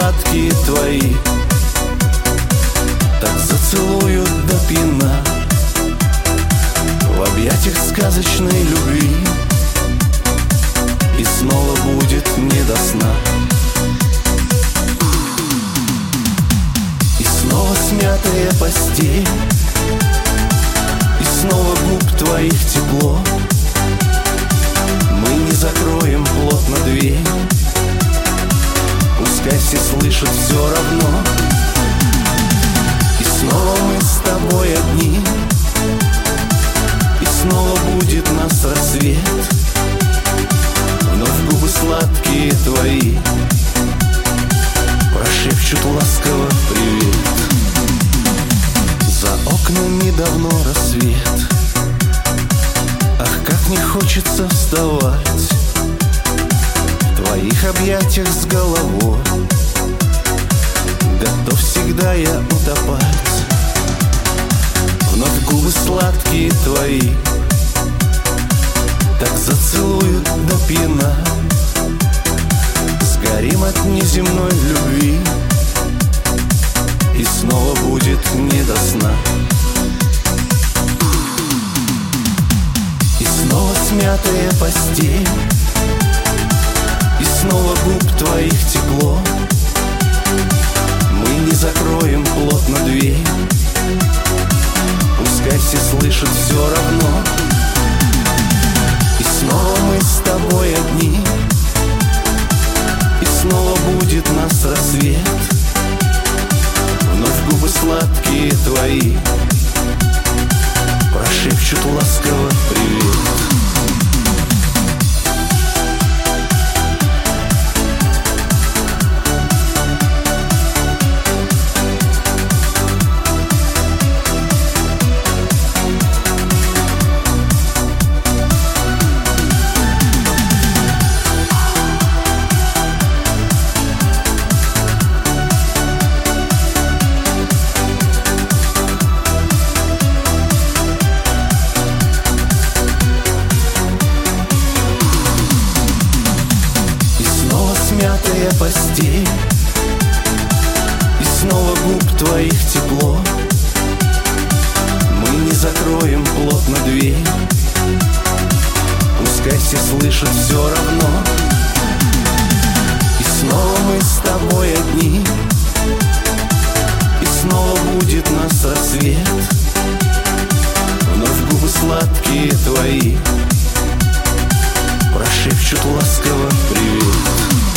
сладкие твои так зацелуют до пьяна. В объятиях сказочной любви и снова будет не до сна. И снова смятая постель, и снова губ твоих тепло. Мы не закроем плотно дверь, пускай все слышат все равно. И снова мы с тобой одни, и снова будет нас рассвет. Вновь губы сладкие твои прошепчут ласково привет. За окнами давно рассвет, ах, как не хочется вставать. В твоих объятиях с головой готов всегда я утопать. Вновь губы сладкие твои так зацелуют до пьяна. Сгорим от неземной любви, и снова будет не до сна. И снова смятая постель, и снова губ твоих тепло. Мы не закроем плотно дверь, пускай все слышат все равно. И снова мы с тобой одни, и снова будет нас рассвет. Вновь губы сладкие твои прошепчут ласково привет. Смятая постель, и снова губ твоих тепло. Мы не закроем плотно дверь, пускай все слышат все равно. И снова мы с тобой одни, и снова будет нас рассвет. Вновь губы сладкие твои прошепчут ласково привет.